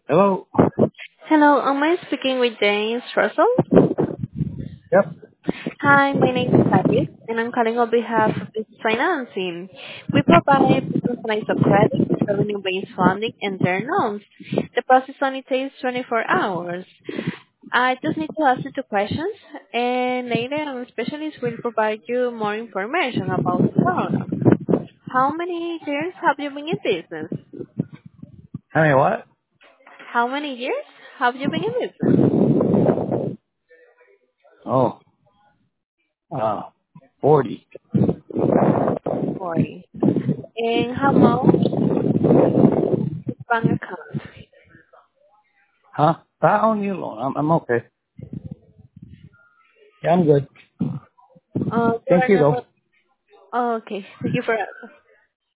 Hello? Hello, am I speaking with James Russell? Yep. Hi, my name is Iris, and I'm calling on behalf of Business Financing. We provide business lines of credit, revenue-based funding, and term loans. The process only takes 24 hours. I just need to ask you two questions, and later a specialist will provide you more information about the program. How many years have you been in business? I mean, what? How many years have you been in business? Oh, 40. 40. And how much bank account? Huh? I own you alone. I'm okay. Yeah, I'm good. You Thank are you, not. though. Oh, okay. Thank you for